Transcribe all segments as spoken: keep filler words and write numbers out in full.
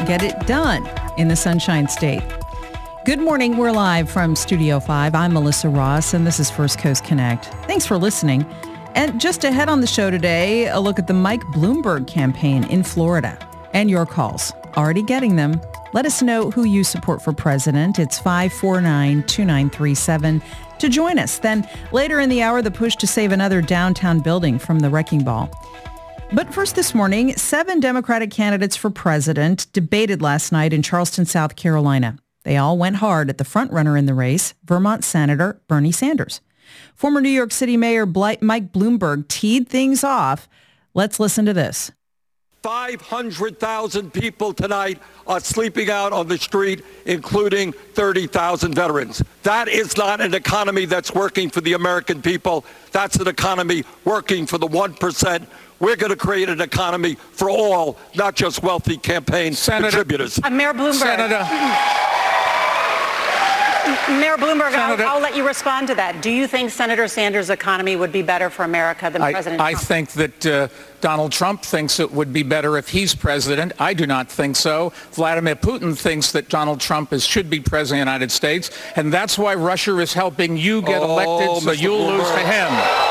get it done in the Sunshine State. Good morning. We're live from Studio five. I'm Melissa Ross, and this is First Coast Connect. Thanks for listening. And just ahead on the show today, a look at the Mike Bloomberg campaign in Florida and your calls. Already getting them. Let us know who you support for president. It's five four nine, two nine three seven to join us. Then later in the hour, the push to save another downtown building from the wrecking ball. But first this morning, seven Democratic candidates for president debated last night in Charleston, South Carolina. They all went hard at the frontrunner in the race, Vermont Senator Bernie Sanders. Former New York City Mayor Mike Bloomberg teed things off. Let's listen to this. five hundred thousand people tonight are sleeping out on the street, including thirty thousand veterans. That is not an economy that's working for the American people. That's an economy working for the one percent. We're going to create an economy for all, not just wealthy campaign Senator, contributors. Uh, Mayor Bloomberg. Senator. Mayor Bloomberg, I'll, I'll let you respond to that. Do you think Senator Sanders' economy would be better for America than I, President I Trump? I think that uh, Donald Trump thinks it would be better if he's president. I do not think so. Vladimir Putin thinks that Donald Trump is, should be president of the United States, and that's why Russia is helping you get oh, elected so Mister you'll Bloomberg. lose to him.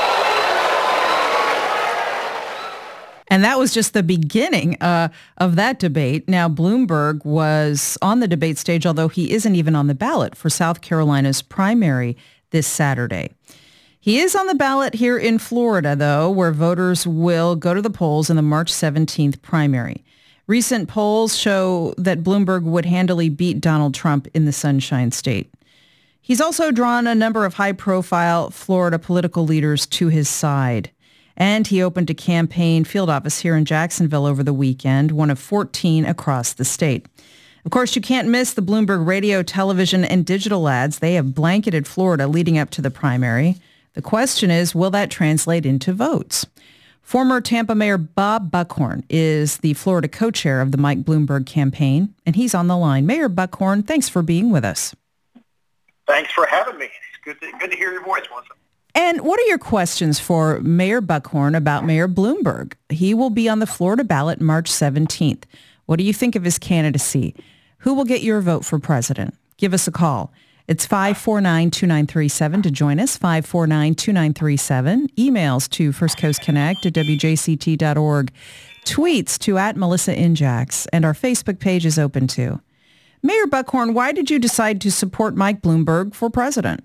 And that was just the beginning uh, of that debate. Now, Bloomberg was on the debate stage, although he isn't even on the ballot for South Carolina's primary this Saturday. He is on the ballot here in Florida, though, where voters will go to the polls in the March seventeenth primary. Recent polls show that Bloomberg would handily beat Donald Trump in the Sunshine State. He's also drawn a number of high-profile Florida political leaders to his side. And he opened a campaign field office here in Jacksonville over the weekend, one of fourteen across the state. Of course, you can't miss the Bloomberg radio, television, and digital ads. They have blanketed Florida leading up to the primary. The question is, will that translate into votes? Former Tampa Mayor Bob Buckhorn is the Florida co-chair of the Mike Bloomberg campaign, and he's on the line. Mayor Buckhorn, thanks for being with us. Thanks for having me. It's good to, good to hear your voice, Melissa. And what are your questions for Mayor Buckhorn about Mayor Bloomberg? He will be on the Florida ballot March seventeenth. What do you think of his candidacy? Who will get your vote for president? Give us a call. It's five four nine, two nine three seven to join us, five four nine, two nine three seven. Emails to First Coast Connect at W J C T dot org. Tweets to at Melissa Injax. And our Facebook page is open too. Mayor Buckhorn, why did you decide to support Mike Bloomberg for president?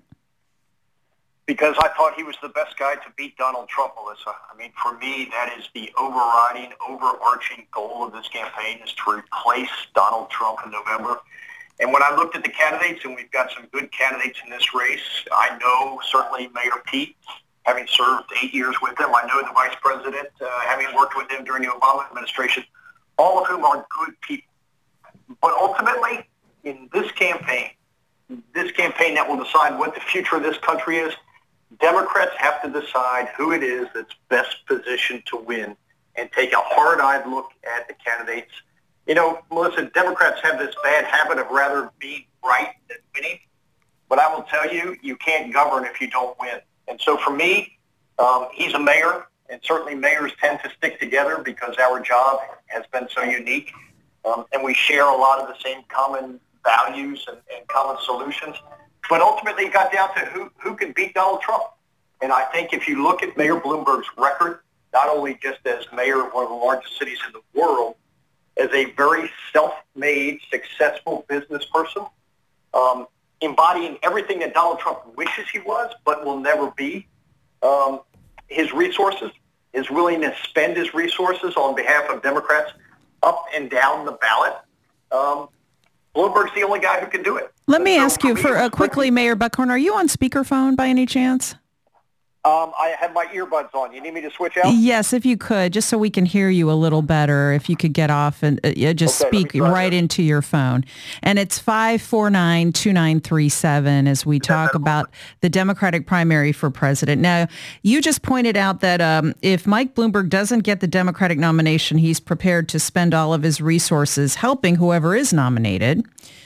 Because I thought he was the best guy to beat Donald Trump, Melissa. I mean, for me, that is the overriding, overarching goal of this campaign is to replace Donald Trump in November. And when I looked at the candidates, and we've got some good candidates in this race, I know certainly Mayor Pete, having served eight years with him. I know the vice president, uh, having worked with him during the Obama administration, all of whom are good people. But ultimately, in this campaign, this campaign that will decide what the future of this country is, Democrats have to decide who it is that's best positioned to win and take a hard-eyed look at the candidates. You know, Melissa, Democrats have this bad habit of rather being right than winning. But I will tell you, you can't govern if you don't win. And so for me, um, he's a mayor, and certainly mayors tend to stick together because our job has been so unique. Um, and we share a lot of the same common values and, and common solutions. But ultimately, it got down to who, who can beat Donald Trump. And I think if you look at Mayor Bloomberg's record, not only just as mayor of one of the largest cities in the world, as a very self-made, successful business person, um, embodying everything that Donald Trump wishes he was but will never be, um, his resources, his willingness to spend his resources on behalf of Democrats up and down the ballot, um, Bloomberg's the only guy who can do it. Let me so ask you for uh, quickly, Mayor Buckhorn, are you on speakerphone by any chance? Um, I have my earbuds on. You need me to switch out? Yes, if you could, just so we can hear you a little better. If you could get off and uh, just Okay, speak right that. into your phone. And it's five four nine, two nine three seven as we talk about the Democratic primary for president. Now, you just pointed out that um, if Mike Bloomberg doesn't get the Democratic nomination, he's prepared to spend all of his resources helping whoever is nominated.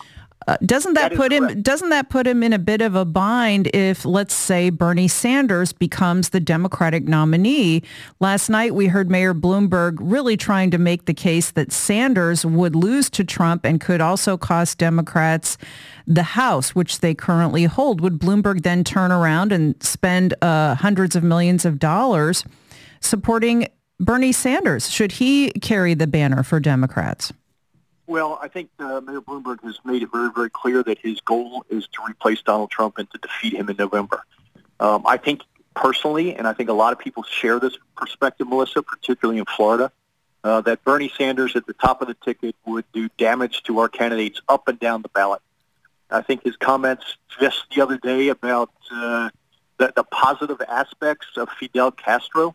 Uh, doesn't that, that put him correct. Doesn't that put him in a bit of a bind if, let's say, Bernie Sanders becomes the Democratic nominee? Last night we heard Mayor Bloomberg really trying to make the case that Sanders would lose to Trump and could also cost Democrats the House, which they currently hold. Would Bloomberg then turn around and spend uh, hundreds of millions of dollars supporting Bernie Sanders? Should he carry the banner for Democrats? Well, I think uh, Mayor Bloomberg has made it very, very clear that his goal is to replace Donald Trump and to defeat him in November. Um, I think personally, and I think a lot of people share this perspective, Melissa, particularly in Florida, uh, that Bernie Sanders at the top of the ticket would do damage to our candidates up and down the ballot. I think his comments just the other day about uh, the, the positive aspects of Fidel Castro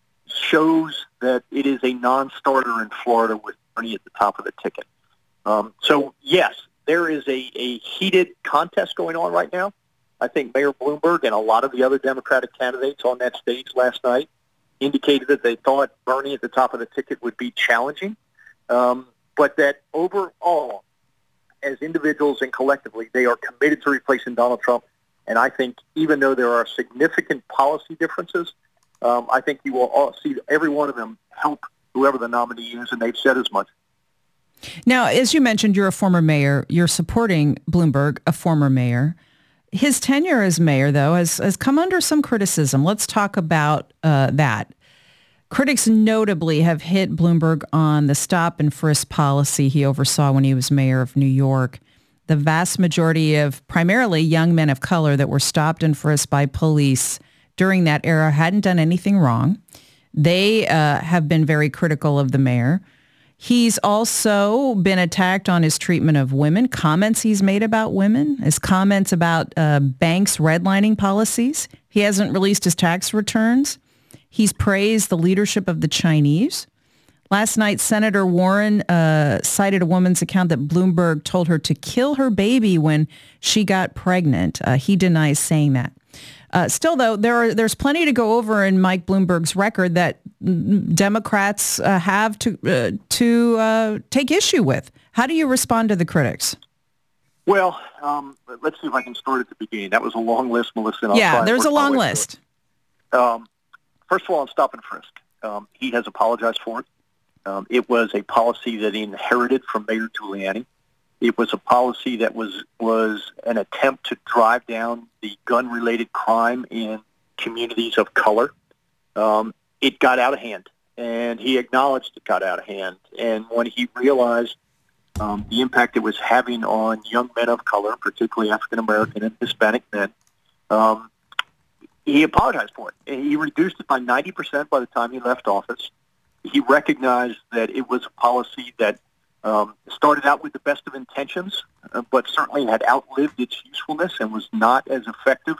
shows that it is a non-starter in Florida with Bernie at the top of the ticket. Um, so, yes, there is a, a heated contest going on right now. I think Mayor Bloomberg and a lot of the other Democratic candidates on that stage last night indicated that they thought Bernie at the top of the ticket would be challenging, um, but that overall, as individuals and collectively, they are committed to replacing Donald Trump. And I think even though there are significant policy differences, um, I think you will all see every one of them help whoever the nominee is, and they've said as much. Now, as you mentioned, you're a former mayor. You're supporting Bloomberg, a former mayor. His tenure as mayor, though, has, has come under some criticism. Let's talk about uh, that. Critics notably have hit Bloomberg on the stop and frisk policy he oversaw when he was mayor of New York. The vast majority of primarily young men of color that were stopped and frisked by police during that era hadn't done anything wrong. They uh, have been very critical of the mayor. He's also been attacked on his treatment of women, comments he's made about women, his comments about uh, banks' redlining policies. He hasn't released his tax returns. He's praised the leadership of the Chinese. Last night, Senator Warren uh, cited a woman's account that Bloomberg told her to kill her baby when she got pregnant. Uh, he denies saying that. Uh, still, though, there are, there's plenty to go over in Mike Bloomberg's record that Democrats uh, have to uh, to uh, take issue with. How do you respond to the critics? Well, um, let's see if I can start at the beginning. That was a long list, Melissa. Yeah, there's a long list. Um, first of all, on stop and frisk, um, he has apologized for it. Um, it was a policy that he inherited from Mayor Giuliani. It was a policy that was was an attempt to drive down the gun-related crime in communities of color. Um, it got out of hand, and he acknowledged it got out of hand. And when he realized um, the impact it was having on young men of color, particularly African-American and Hispanic men, um, he apologized for it. And he reduced it by ninety percent by the time he left office. He recognized that it was a policy that Um, started out with the best of intentions, uh, but certainly had outlived its usefulness and was not as effective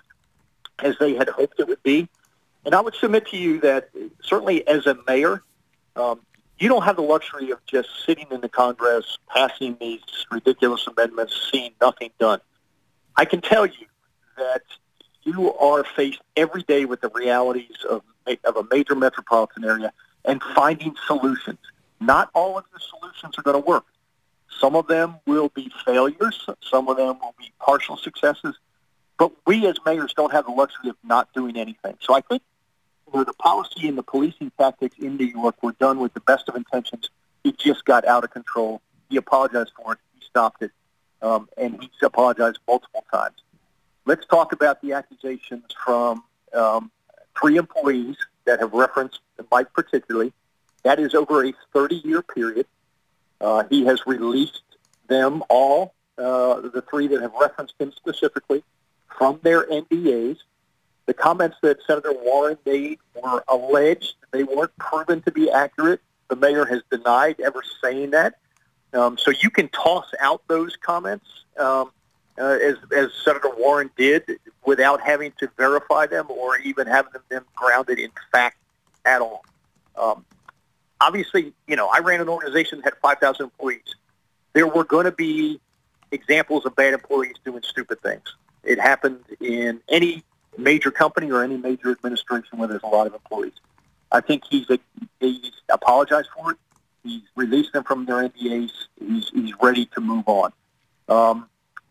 as they had hoped it would be. And I would submit to you that certainly as a mayor, um, you don't have the luxury of just sitting in the Congress, passing these ridiculous amendments, seeing nothing done. I can tell you that you are faced every day with the realities of, of a major metropolitan area and finding solutions. Not all of the solutions are going to work. Some of them will be failures. Some of them will be partial successes. But we as mayors don't have the luxury of not doing anything. So I think you know, the policy and the policing tactics in New York were done with the best of intentions. It just got out of control. He apologized for it. He stopped it. Um, and he's apologized multiple times. Let's talk about the accusations from um, three employees that have referenced Mike particularly. That is over a thirty-year period. Uh, he has released them all, uh, the three that have referenced him specifically, from their N D As. The comments that Senator Warren made were alleged. They weren't proven to be accurate. The mayor has denied ever saying that. Um, so you can toss out those comments, um, uh, as, as Senator Warren did, without having to verify them or even having them, them grounded in fact at all. Um, Obviously, you know, I ran an organization that had five thousand employees. There were going to be examples of bad employees doing stupid things. It happened in any major company or any major administration where there's a lot of employees. I think he's, a, he's apologized for it. He's released them from their N D As. He's, he's ready to move on. Um,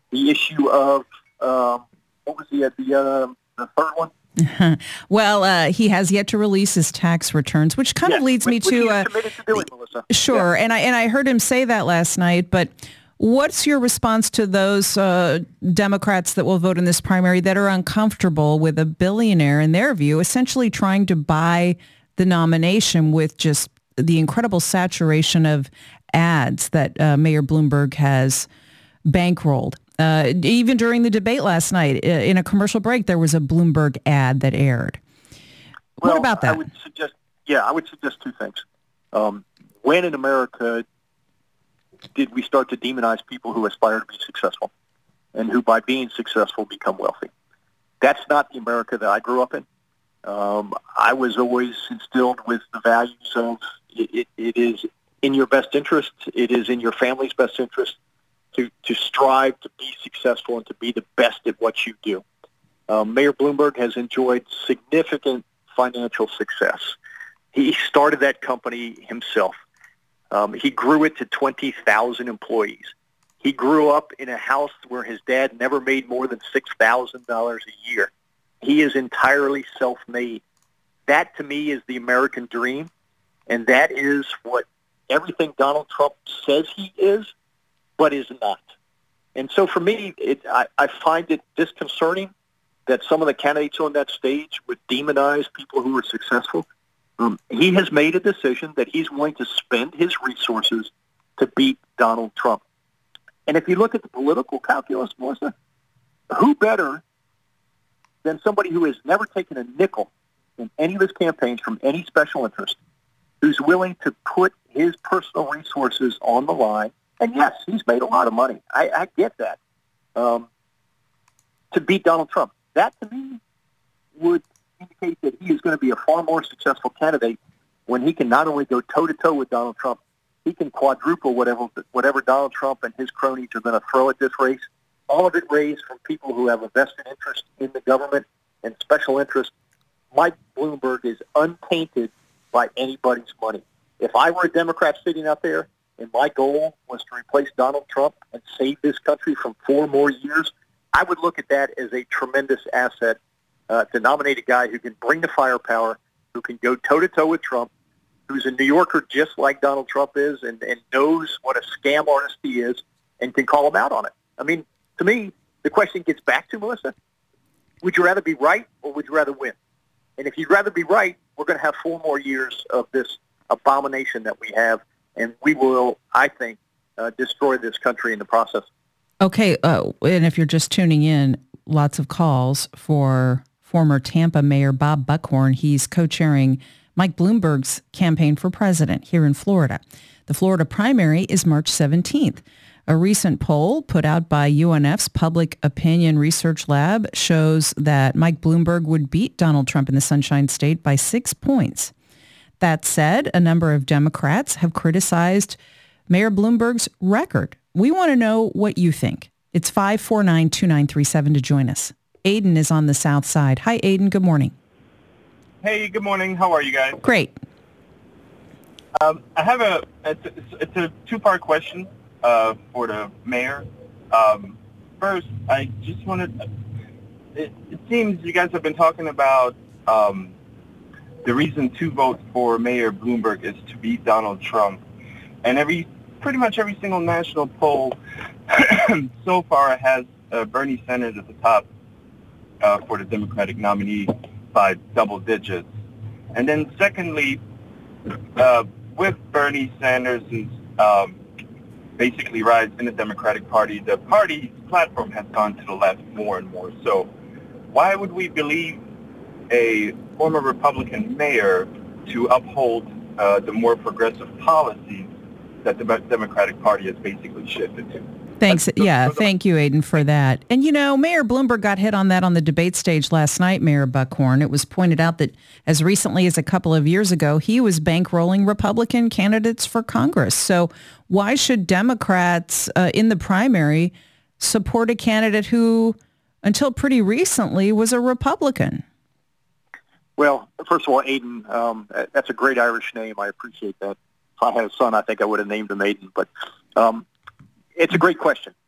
the issue of, um, what was the, the, uh, the third one? Well, uh, he has yet to release his tax returns, which kind yes, of leads which, me which to, uh, committed to doing, Melissa. Sure, yeah. and I and I heard him say that last night. But what's your response to those uh, Democrats that will vote in this primary that are uncomfortable with a billionaire, in their view, essentially trying to buy the nomination with just the incredible saturation of ads that uh, Mayor Bloomberg has bankrolled? Uh, even during the debate last night, in a commercial break, there was a Bloomberg ad that aired. Well, what about that? I would suggest, yeah, I would suggest two things. Um, when in America did we start to demonize people who aspire to be successful and who, by being successful, become wealthy? That's not the America that I grew up in. Um, I was always instilled with the values of it, it, it is in your best interest, it is in your family's best interest to, to strive to be successful and to be the best at what you do. Um, Mayor Bloomberg has enjoyed significant financial success. He started that company himself. Um, he grew it to twenty thousand employees. He grew up in a house where his dad never made more than six thousand dollars a year. He is entirely self-made. That, to me, is the American dream, and that is what everything Donald Trump says he is, but is not. And so for me, it, I, I find it disconcerting that some of the candidates on that stage would demonize people who are successful. Um, he has made a decision that he's going to spend his resources to beat Donald Trump. And if you look at the political calculus, Melissa, who better than somebody who has never taken a nickel in any of his campaigns from any special interest, who's willing to put his personal resources on the line. And yes, he's made a lot of money. I, I get that. Um, to beat Donald Trump. That, to me, would indicate that he is going to be a far more successful candidate when he can not only go toe-to-toe with Donald Trump, he can quadruple whatever whatever Donald Trump and his cronies are going to throw at this race. All of it raised from people who have a vested interest in the government and special interest. Mike Bloomberg is untainted by anybody's money. If I were a Democrat sitting out there and my goal was to replace Donald Trump and save this country from four more years, I would look at that as a tremendous asset uh, to nominate a guy who can bring the firepower, who can go toe-to-toe with Trump, who's a New Yorker just like Donald Trump is and, and knows what a scam artist he is and can call him out on it. I mean, to me, the question gets back to, Melissa, would you rather be right or would you rather win? And if you'd rather be right, we're going to have four more years of this abomination that we have, and we will, I think, uh, destroy this country in the process. Okay, uh, and if you're just tuning in, lots of calls for former Tampa Mayor Bob Buckhorn. He's co-chairing Mike Bloomberg's campaign for president here in Florida. The Florida primary is March seventeenth. A recent poll put out by U N F's Public Opinion Research Lab shows that Mike Bloomberg would beat Donald Trump in the Sunshine State by six points. That said, a number of Democrats have criticized Mayor Bloomberg's record. We want to know what you think. It's five four nine, two nine three seven to join us. Aiden is on the south side. Hi, Aiden. Good morning. Hey, good morning. How are you guys? Great. Um, I have a, it's a, it's a two-part question uh, for the mayor. Um, first, I just wanted, it, it seems you guys have been talking about um, the reason to vote for Mayor Bloomberg is to beat Donald Trump. And every, pretty much every single national poll so far has uh, Bernie Sanders at the top uh, for the Democratic nominee by double digits. And then secondly, uh, with Bernie Sanders' um, basically rise in the Democratic Party, the party's platform has gone to the left more and more. So why would we believe a former Republican mayor to uphold uh, the more progressive policies that the Democratic Party has basically shifted to? Thanks. So, yeah, so the, thank you, Aiden, for that. And, you know, Mayor Bloomberg got hit on that on the debate stage last night, Mayor Buckhorn. It was pointed out that as recently as a couple of years ago, he was bankrolling Republican candidates for Congress. So why should Democrats uh, in the primary support a candidate who, until pretty recently, was a Republican? Well, first of all, Aiden, um, that's a great Irish name. I appreciate that. If I had a son, I think I would have named him Aiden. But um, it's a great question.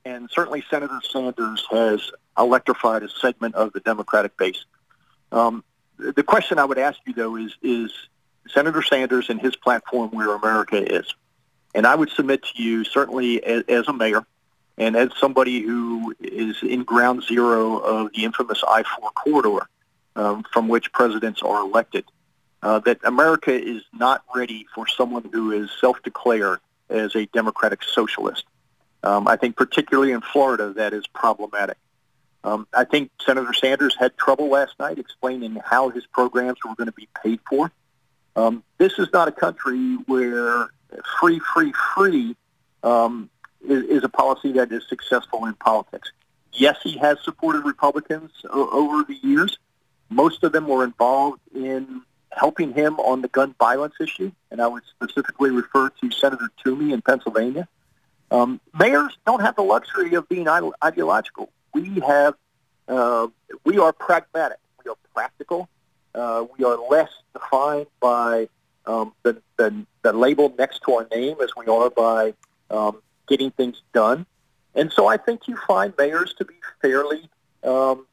and certainly Senator Sanders has electrified a segment of the Democratic base. Um, the question I would ask you, though, is, is Senator Sanders and his platform where America is? And I would submit to you, certainly as, as a mayor and as somebody who is in ground zero of the infamous I four corridor um, from which presidents are elected, uh, that America is not ready for someone who is self-declared as a democratic socialist. Um, I think particularly in Florida, that is problematic. Um, I think Senator Sanders had trouble last night explaining how his programs were going to be paid for. Um, this is not a country where free, free, free um, is, is a policy that is successful in politics. Yes, he has supported Republicans o- over the years. Most of them were involved in helping him on the gun violence issue, and I would specifically refer to Senator Toomey in Pennsylvania. Um, mayors don't have the luxury of being ide- ideological. We have, uh, we are pragmatic. We are practical. Uh, we are less defined by um, the, the the label next to our name as we are by um, getting things done. And so I think you find mayors to be fairly um,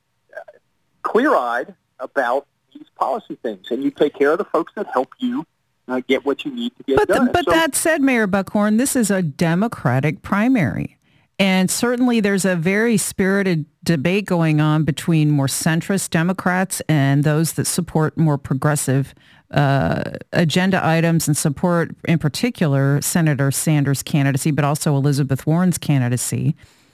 clear-eyed about these policy things, and you take care of the folks that help you uh, get what you need to get but done. The, but so, that said, Mayor Buckhorn, this is a Democratic primary. And certainly there's a very spirited debate going on between more centrist Democrats and those that support more progressive uh, agenda items and support, in particular, Senator Sanders' candidacy, but also Elizabeth Warren's candidacy.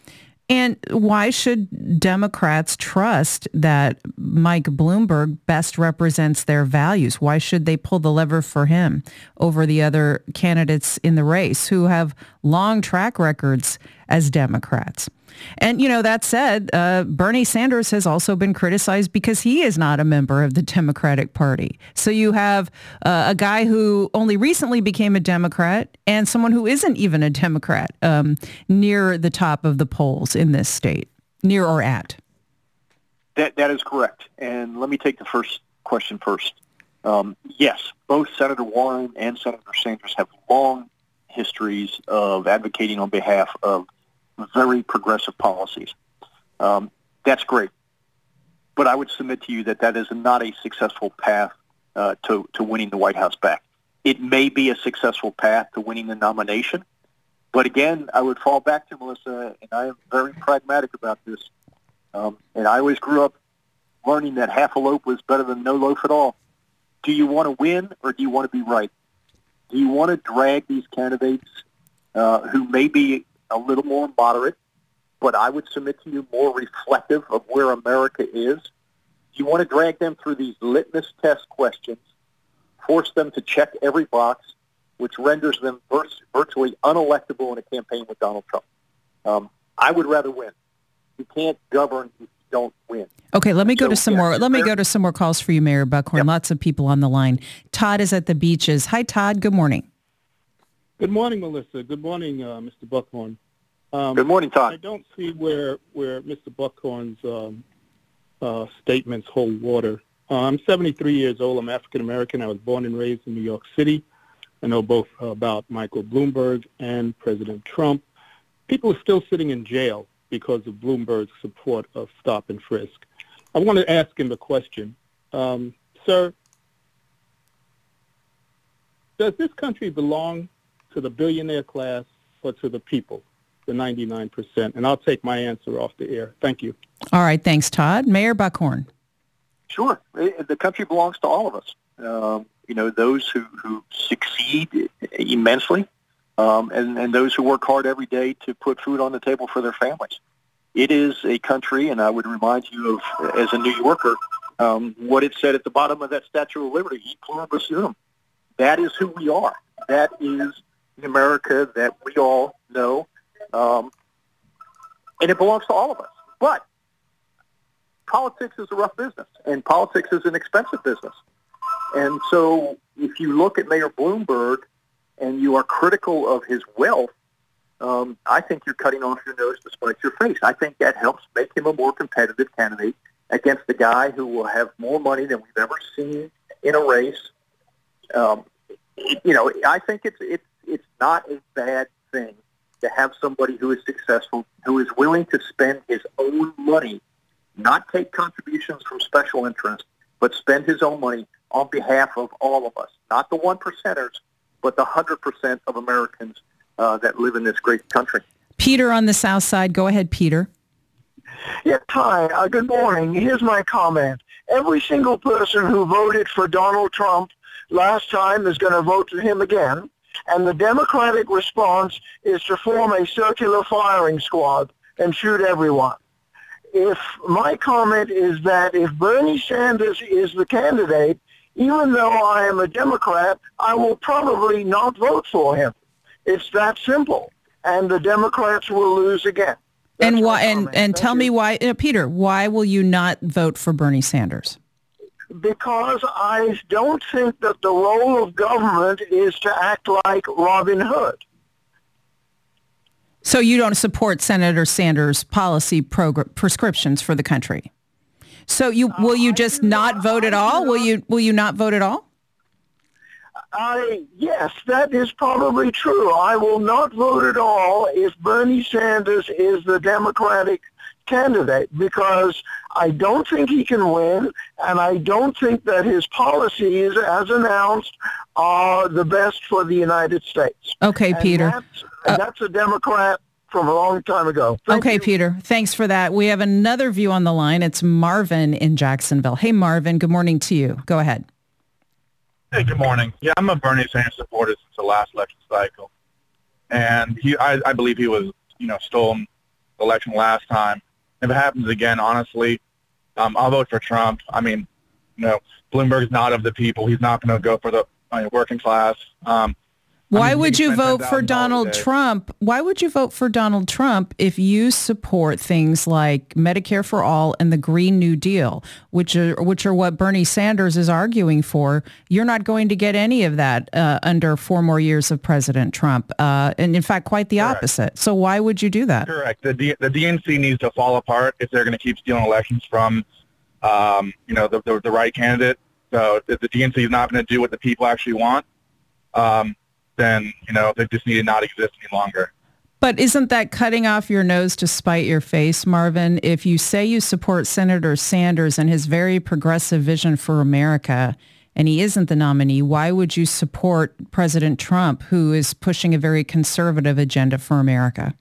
And why should Democrats trust that Mike Bloomberg best represents their values? Why should they pull the lever for him over the other candidates in the race who have long track records as Democrats? And, you know, that said, uh, Bernie Sanders has also been criticized because he is not a member of the Democratic Party. So you have uh, a guy who only recently became a Democrat and someone who isn't even a Democrat um, near the top of the polls in this state, near or at. That That is correct. And let me take the first question first. Um, yes, both Senator Warren and Senator Sanders have long histories of advocating on behalf of very progressive policies. Um, that's great. But I would submit to you that that is not a successful path uh, to, to winning the White House back. It may be a successful path to winning the nomination. But again, I would fall back to Melissa, and I am very pragmatic about this. Um, and I always grew up learning that half a loaf was better than no loaf at all. Do you want to win or do you want to be right? Do you want to drag these candidates uh, who may be a little more moderate, but I would submit to you more reflective of where America is? You want to drag them through these litmus test questions, force them to check every box, which renders them vir- virtually unelectable in a campaign with Donald Trump. Um, I would rather win. You can't govern if you don't win. Okay, let me go so, to some yeah, more. Let me go to some more calls for you, Mayor Buckhorn. Yep. Lots of people on the line. Todd is at the beaches. Hi, Todd. Good morning. Good morning, Melissa. Good morning, uh, Mister Buckhorn. Um, Good morning, Todd. I don't see where, where Mister Buckhorn's um, uh, statements hold water. Uh, I'm seventy-three years old. I'm African-American. I was born and raised in New York City. I know both uh, about Michael Bloomberg and President Trump. People are still sitting in jail because of Bloomberg's support of stop and frisk. I want to ask him the question, um, sir, does this country belong to the billionaire class or to the people, the ninety-nine percent? And I'll take my answer off the air. Thank you. All right. Thanks, Todd. Mayor Buckhorn. Sure. The country belongs to all of us. Um, you know, those who, who succeed immensely um, and, and those who work hard every day to put food on the table for their families. It is a country, and I would remind you of, as a New Yorker, um, what it said at the bottom of that Statue of Liberty, E pluribus unum. That is who we are. That is the America that we all know, um, and it belongs to all of us. But politics is a rough business, and politics is an expensive business. And so if you look at Mayor Bloomberg and you are critical of his wealth, um, I think you're cutting off your nose to spite your face. I think that helps make him a more competitive candidate against the guy who will have more money than we've ever seen in a race. Um, it, you know, I think it's it's it's not a bad thing to have somebody who is successful, who is willing to spend his own money, not take contributions from special interests, but spend his own money on behalf of all of us, not the one percenters, but the one hundred percent of Americans uh, that live in this great country. Peter on the South Side. Go ahead, Peter. Yes, hi. Uh, good morning. Here's my comment. Every single person who voted for Donald Trump last time is going to vote for him again. And the Democratic response is to form a circular firing squad and shoot everyone. If my comment is that if Bernie Sanders is the candidate, even though I am a Democrat, I will probably not vote for him. It's that simple. And the Democrats will lose again. That's and why? And, and Thank tell you. me why, uh, Peter, why will you not vote for Bernie Sanders? Because I don't think that the role of government is to act like Robin Hood. So you don't support Senator Sanders' policy progr- prescriptions for the country. So you will you just not vote at all? Will you will you not vote at all? I yes, that is probably true. I will not vote at all if Bernie Sanders is the Democratic candidate because I don't think he can win, and I don't think that his policies, as announced, are the best for the United States. Okay, And Peter. That's, and that's a Democrat from a long time ago. Thank okay, you. Peter. Thanks for that. We have another view on the line. It's Marvin in Jacksonville. Hey, Marvin. Good morning to you. Go ahead. Hey, good morning. Yeah, I'm a Bernie Sanders supporter since the last election cycle, and he, I, I believe he was, you know, stolen the election last time. If it happens again, honestly, um, I'll vote for Trump. I mean, you know, Bloomberg's not of the people. He's not going to go for the uh, working class. Um, Why I mean, would he you spent vote for ten thousand dollars a Donald day. Trump? Why would you vote for Donald Trump if you support things like Medicare for all and the Green New Deal, which are which are what Bernie Sanders is arguing for? You're not going to get any of that uh, under four more years of President Trump, uh, and in fact, quite the Correct. opposite. So why would you do that? Correct. The D- the D N C needs to fall apart if they're going to keep stealing elections from, um, you know, the, the the right candidate. So if the D N C is not going to do what the people actually want, um, then, you know, they just need to not exist any longer. But isn't that cutting off your nose to spite your face, Marvin? If you say you support Senator Sanders and his very progressive vision for America, and he isn't the nominee, why would you support President Trump, who is pushing a very conservative agenda for America?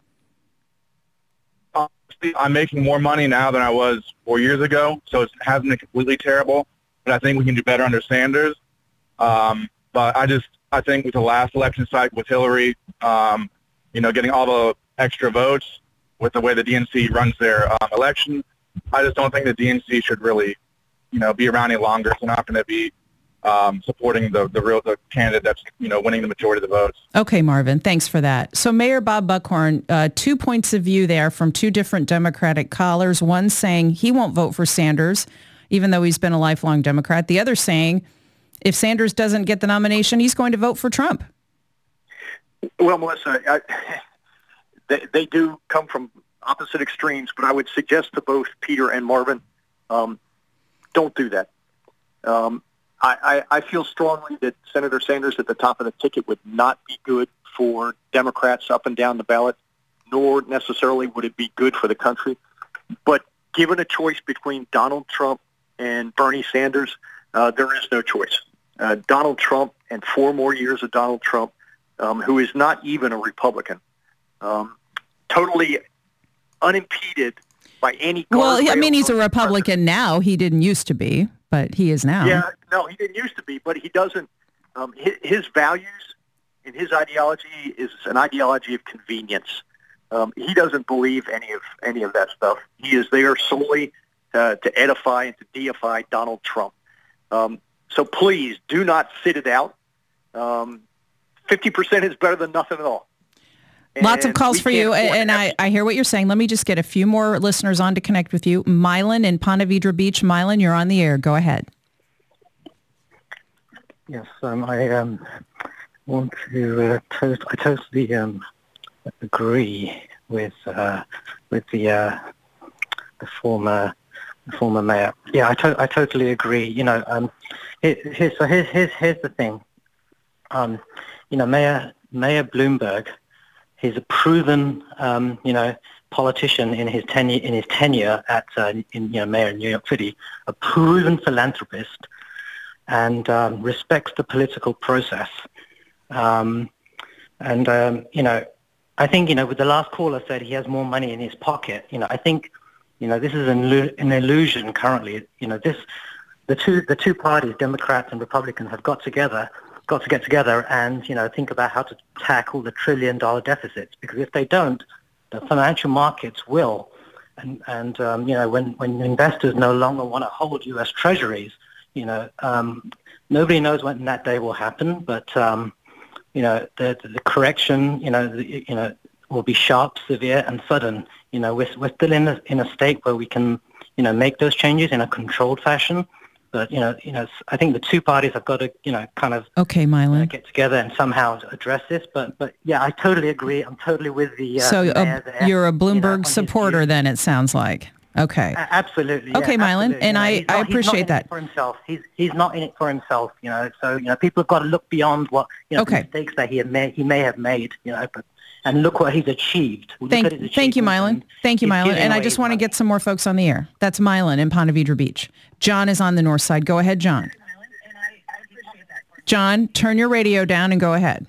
Honestly, I'm making more money now than I was four years ago, so it hasn't been completely terrible. But I think we can do better under Sanders. Um, but I just, I think with the last election cycle with Hillary, um, you know, getting all the extra votes with the way the D N C runs their um, election, I just don't think the D N C should really, you know, be around any longer. It's not going to be um, supporting the the real the candidate that's, you know, winning the majority of the votes. Okay, Marvin, thanks for that. So Mayor Bob Buckhorn, uh, two points of view there from two different Democratic callers. One saying he won't vote for Sanders, even though he's been a lifelong Democrat. The other saying if Sanders doesn't get the nomination, he's going to vote for Trump. Well, Melissa, I, they, they do come from opposite extremes, but I would suggest to both Peter and Marvin, um, don't do that. Um, I, I, I feel strongly that Senator Sanders at the top of the ticket would not be good for Democrats up and down the ballot, nor necessarily would it be good for the country. But given a choice between Donald Trump and Bernie Sanders, uh, there is no choice. Uh, Donald Trump and four more years of Donald Trump, um, who is not even a Republican, um, totally unimpeded by any. Well, I mean, he's a guardrails. Republican now. He didn't used to be, but he is now. Yeah, no, he didn't used to be, but he doesn't. Um, his, his values and his ideology is an ideology of convenience. Um, he doesn't believe any of any of that stuff. He is there solely uh, to edify and to deify Donald Trump. Um, so please do not sit it out. Um, fifty percent is better than nothing at all. Lots of And calls we for can't you, afford and to I, have- I hear what you're saying. Let me just get a few more listeners on to connect with you. Mylan in Ponte Vedra Beach. Mylan, you're on the air. Go ahead. Yes, um, I um, want to. Uh, to- I totally um, agree with uh, with the uh, the former the former mayor. Yeah, I, to- I totally agree. You know, um, here, here, so here's here's here's the thing. Um, you know, Mayor Mayor Bloomberg, he's a proven, um, you know, politician in his tenure in his tenure at uh, in you know mayor of New York City, a proven philanthropist, and um, respects the political process. Um, and um, you know, I think you know, with the last caller said he has more money in his pocket. You know, I think you know this is an, an illusion currently. You know, this the two the two parties, Democrats and Republicans, have got together. got to get together and, you know, think about how to tackle the trillion dollar deficits, because if they don't, the financial markets will. And, and um, you know, when, when investors no longer want to hold U S treasuries, you know, um, nobody knows when that day will happen, but, um, you know, the, the correction, you know, the, you know, will be sharp, severe, and sudden. You know, we're, we're still in a, in a state where we can, you know, make those changes in a controlled fashion. But, you know, you know, I think the two parties have got to, you know, kind of okay, Mylan. Uh, get together and somehow address this. But, but yeah, I totally agree. I'm totally with the uh, So the mayor uh, you're a Bloomberg you know, supporter then, it sounds like. Okay. A- absolutely. Yeah, okay, Mylan, absolutely. and you know, I, not, I appreciate he's not that. In it for himself. He's, he's not in it for himself, you know. So, you know, people have got to look beyond what, you know, okay. the mistakes that he, had made, he may have made, you know, but and look what he's achieved. Look Thank, his thank you, Mylan. Thank you, Mylan. And I just want to get some more folks on the air. That's Mylan in Ponte Vedra Beach. John is on the north side. Go ahead, John. John, turn your radio down and go ahead.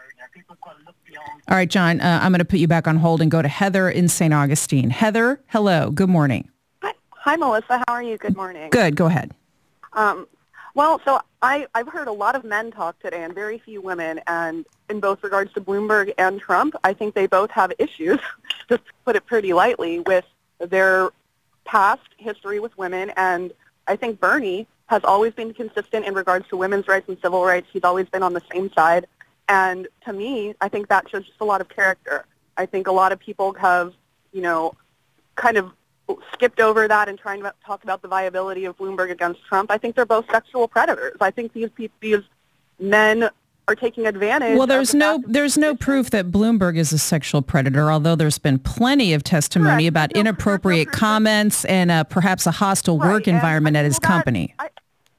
All right, John, uh, I'm going to put you back on hold and go to Heather in Saint Augustine. Heather, hello. Good morning. Hi, Hi Melissa. How are you? Good morning. Good. Go ahead. Um, well, so I, I've heard a lot of men talk today and very few women, and in both regards to Bloomberg and Trump, I think they both have issues, just to put it pretty lightly, with their past history with women. And I think Bernie has always been consistent in regards to women's rights and civil rights. He's always been on the same side. And to me, I think that shows just a lot of character. I think a lot of people have, you know, kind of skipped over that and trying to talk about the viability of Bloomberg against Trump. I think they're both sexual predators. I think these these men are taking advantage. Well, there's the no there's no proof that Bloomberg is a sexual predator, although there's been plenty of testimony Correct. about no, inappropriate no comments and uh, perhaps a hostile right. work environment and, at his that, company. I,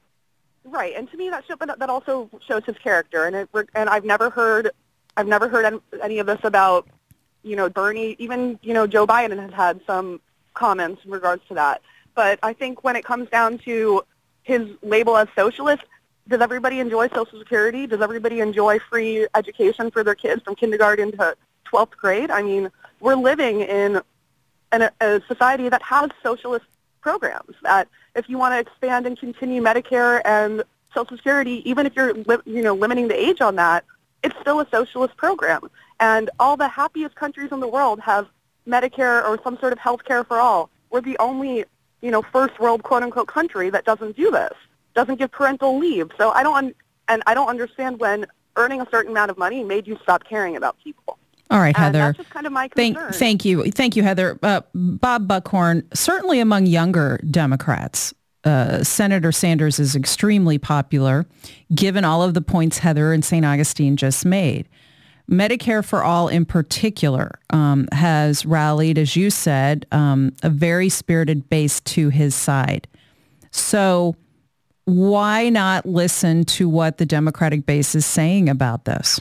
right, and to me that should, that also shows his character. And it, and I've never heard I've never heard any of this about, you know, Bernie. Even, you know, Joe Biden has had some comments in regards to that. But I think when it comes down to his label as socialist, does everybody enjoy Social Security? Does everybody enjoy free education for their kids from kindergarten to twelfth grade? I mean, we're living in an, a society that has socialist programs, that if you want to expand and continue Medicare and Social Security, even if you're li- you know, limiting the age on that, it's still a socialist program. And all the happiest countries in the world have Medicare or some sort of health care for all. We're the only, you know, first world quote-unquote country that doesn't do this, doesn't give parental leave. So I don't, un- and I don't understand when earning a certain amount of money made you stop caring about people. All right, and Heather. That's just kind of my concern. Thank, thank you. Thank you, Heather. Uh, Bob Buckhorn, certainly among younger Democrats, uh, Senator Sanders is extremely popular, given all of the points Heather and Saint Augustine just made. Medicare for All in particular um, has rallied, as you said, um, a very spirited base to his side. So why not listen to what the Democratic base is saying about this?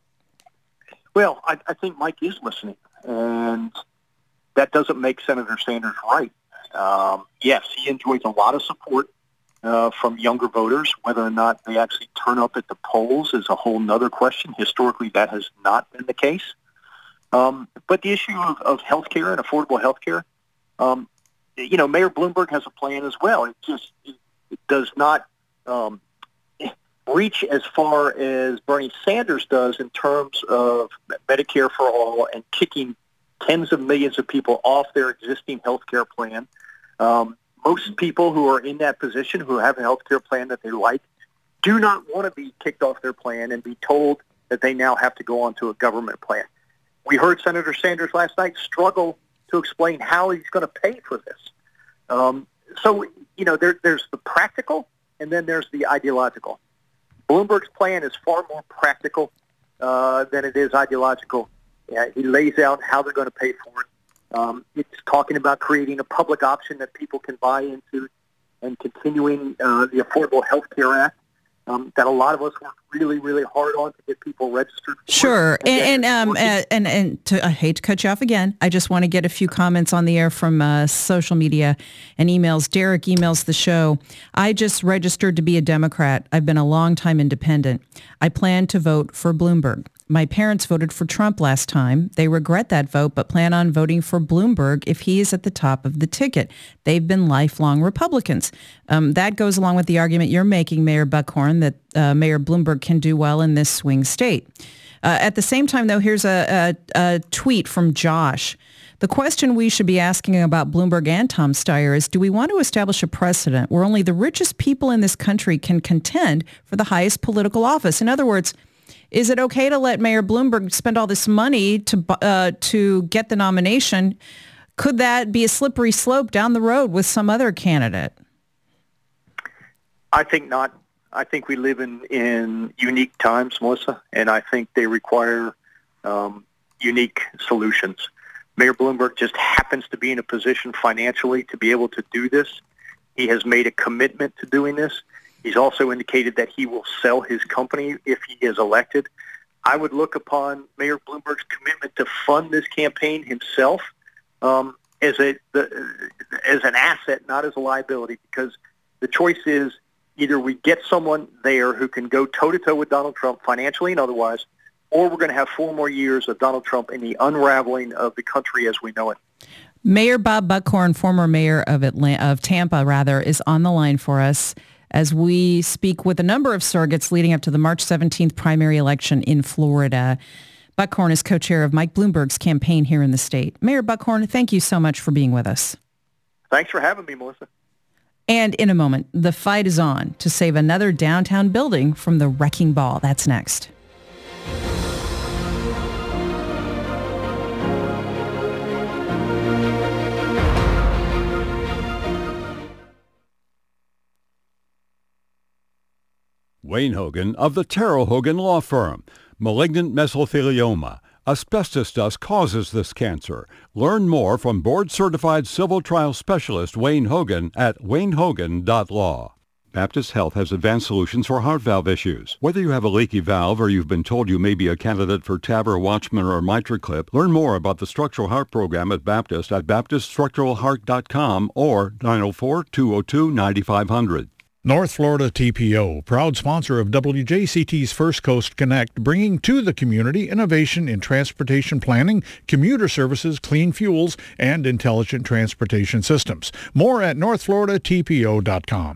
Well, I, I think Mike is listening, and that doesn't make Senator Sanders right. Um, yes, he enjoys a lot of support uh, from younger voters. Whether or not they actually turn up at the polls is a whole nother question. Historically, that has not been the case. Um, but the issue of, of health care and affordable health care, um, you know, Mayor Bloomberg has a plan as well. It just it, it does not um, reach as far as Bernie Sanders does in terms of Medicare for all and kicking tens of millions of people off their existing health care plan. Um, most people who are in that position, who have a health care plan that they like, do not want to be kicked off their plan and be told that they now have to go on to a government plan. We heard Senator Sanders last night struggle to explain how he's going to pay for this. Um, so, you know, there, there's the practical and then there's the ideological. Bloomberg's plan is far more practical uh, than it is ideological. Uh, he lays out how they're going to pay for it. Um, it's talking about creating a public option that people can buy into and continuing uh, the Affordable Health Care Act. um, that a lot of us work really, really hard on to get people registered for. Sure. And, and and, um, uh, and, and to, I hate to cut you off again. I just want to get a few comments on the air from uh, social media and emails. Derek emails the show. I just registered to be a Democrat. I've been a long-time independent. I plan to vote for Bloomberg. My parents voted for Trump last time. They regret that vote, but plan on voting for Bloomberg if he is at the top of the ticket. They've been lifelong Republicans. Um, that goes along with the argument you're making, Mayor Buckhorn, that uh, Mayor Bloomberg can do well in this swing state. Uh, at the same time, though, here's a, a, a tweet from Josh. The question we should be asking about Bloomberg and Tom Steyer is, do we want to establish a precedent where only the richest people in this country can contend for the highest political office? In other words, is it okay to let Mayor Bloomberg spend all this money to uh, to get the nomination? Could that be a slippery slope down the road with some other candidate? I think not. I think we live in, in unique times, Melissa, and I think they require um, unique solutions. Mayor Bloomberg just happens to be in a position financially to be able to do this. He has made a commitment to doing this. He's also indicated that he will sell his company if he is elected. I would look upon Mayor Bloomberg's commitment to fund this campaign himself um, as a the, as an asset, not as a liability, because the choice is either we get someone there who can go toe-to-toe with Donald Trump financially and otherwise, or we're going to have four more years of Donald Trump in the unraveling of the country as we know it. Mayor Bob Buckhorn, former mayor of Atlanta, of Tampa, rather, is on the line for us as we speak with a number of surrogates leading up to the March seventeenth primary election in Florida. Buckhorn is co-chair of Mike Bloomberg's campaign here in the state. Mayor Buckhorn, thank you so much for being with us. Thanks for having me, Melissa. And in a moment, the fight is on to save another downtown building from the wrecking ball. That's next. Wayne Hogan of the Terrell Hogan Law Firm. Malignant mesothelioma. Asbestos dust causes this cancer. Learn more from board-certified civil trial specialist Wayne Hogan at wayne hogan dot law. Baptist Health has advanced solutions for heart valve issues. Whether you have a leaky valve or you've been told you may be a candidate for TAVR, Watchman, or MitraClip, learn more about the Structural Heart Program at Baptist at baptist structural heart dot com or nine oh four, two oh two, nine five hundred. North Florida T P O, proud sponsor of W J C T's First Coast Connect, bringing to the community innovation in transportation planning, commuter services, clean fuels, and intelligent transportation systems. More at north florida t p o dot com.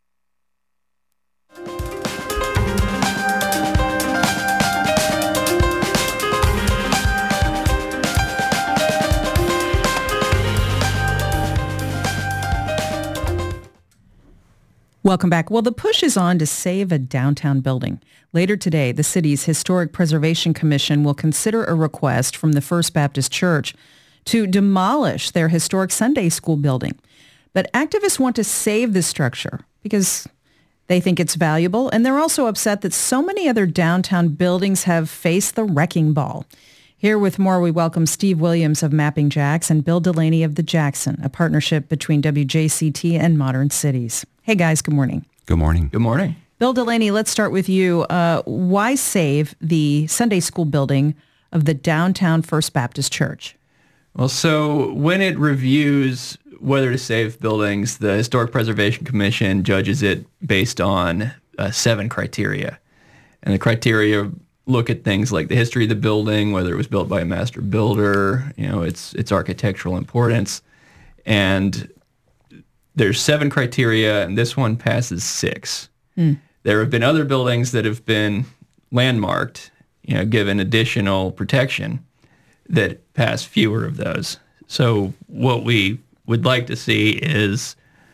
Welcome back. Well, the push is on to save a downtown building. Later today, the city's Historic Preservation Commission will consider a request from the First Baptist Church to demolish their historic Sunday school building. But activists want to save the structure because they think it's valuable, and they're also upset that so many other downtown buildings have faced the wrecking ball. Here with more, we welcome Steve Williams of Mapping Jax and Bill Delaney of the Jackson, a partnership between W J C T and Modern Cities. Hey guys, good morning. Good morning. Good morning. Bill Delaney, let's start with you. Uh, why save the Sunday school building of the downtown First Baptist Church? Well, so when it reviews whether to save buildings, the Historic Preservation Commission judges it based on uh, seven criteria. And the criteria look at things like the history of the building, whether it was built by a master builder, you know, its its architectural importance. And there's seven criteria, and this one passes six. Mm. There have been other buildings that have been landmarked, you know, given additional protection that pass fewer of those. So what we would like to see is,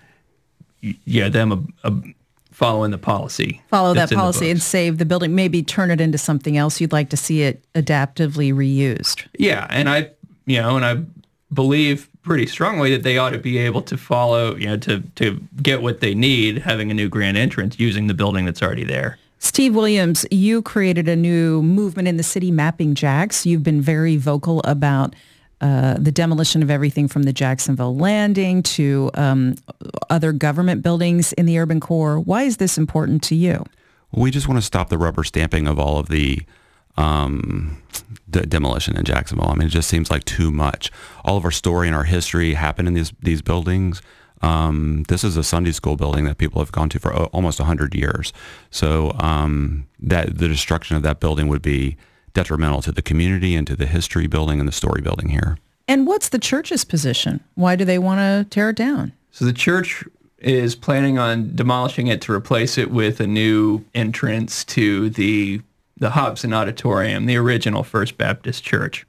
yeah, them a, a following the policy. Follow that policy and save the building. Maybe turn it into something else. You'd like to see it adaptively reused. Yeah, and I, you know, and I believe pretty strongly that they ought to be able to follow, you know, to, to get what they need, having a new grand entrance, using the building that's already there. Steve Williams, you created a new movement in the city, Mapping Jax. You've been very vocal about uh, the demolition of everything from the Jacksonville Landing to um, other government buildings in the urban core. Why is this important to you? We just want to stop the rubber stamping of all of the um, de- demolition in Jacksonville. I mean, it just seems like too much. All of our story and our history happened in these these buildings. Um, this is a Sunday school building that people have gone to for o- almost one hundred years. So um, that the destruction of that building would be detrimental to the community and to the history building and the story building here. And what's the church's position? Why do they want to tear it down? So the church is planning on demolishing it to replace it with a new entrance to the the Hobson Auditorium, the original First Baptist Church.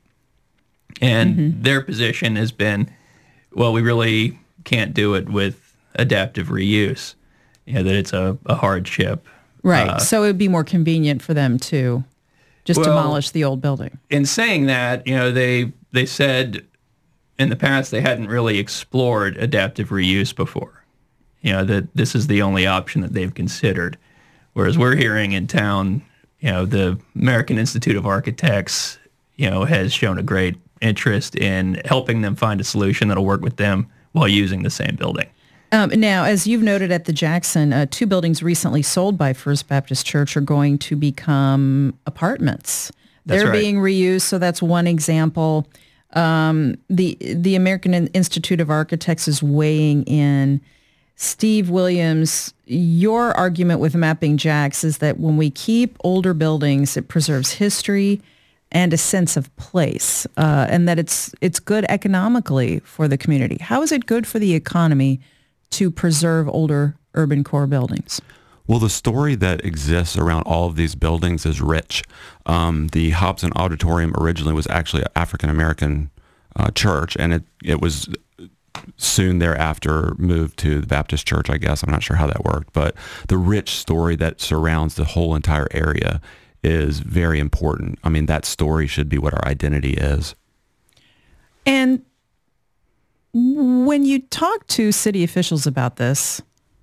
And mm-hmm. their position has been, well, we really can't do it with adaptive reuse. You know, that it's a, a hardship. Right. Uh, so it would be more convenient for them to just well, demolish the old building. In saying that, you know, they they said in the past they hadn't really explored adaptive reuse before. You know, that this is the only option that they've considered. Whereas we're hearing in town, you know, the American Institute of Architects, you know, has shown a great interest in helping them find a solution that'll work with them while using the same building. Um, now, as you've noted at the Jackson, uh, two buildings recently sold by First Baptist Church are going to become apartments. That's They're right. being reused, so that's one example. Um, the the American Institute of Architects is weighing in. Steve Williams, your argument with Mapping Jacks is that when we keep older buildings, it preserves history and a sense of place, uh, and that it's it's good economically for the community. How is it good for the economy to preserve older urban core buildings? Well, the story that exists around all of these buildings is rich. Um, the Hobson Auditorium originally was actually an African-American uh, church, and it, it was soon thereafter moved to the Baptist Church, I guess. I'm not sure how that worked. But the rich story that surrounds the whole entire area is very important. I mean, that story should be what our identity is. And when you talk to city officials about this,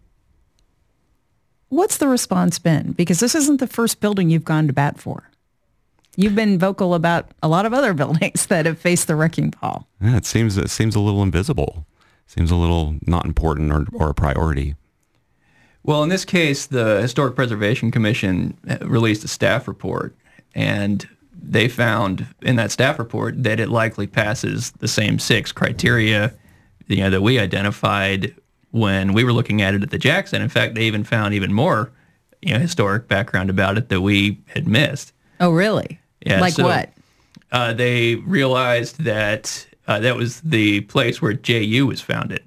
what's the response been? Because this isn't the first building you've gone to bat for. You've been vocal about a lot of other buildings that have faced the wrecking ball. Yeah, it seems it seems a little invisible. Seems a little not important or, or a priority. Well, in this case, the Historic Preservation Commission released a staff report, and they found in that staff report that it likely passes the same six criteria, you know, that we identified when we were looking at it at the Jackson. In fact, they even found even more, you know, historic background about it that we had missed. Oh, really? Yeah. Like so, what? Uh, they realized that uh, that was the place where J U was founded.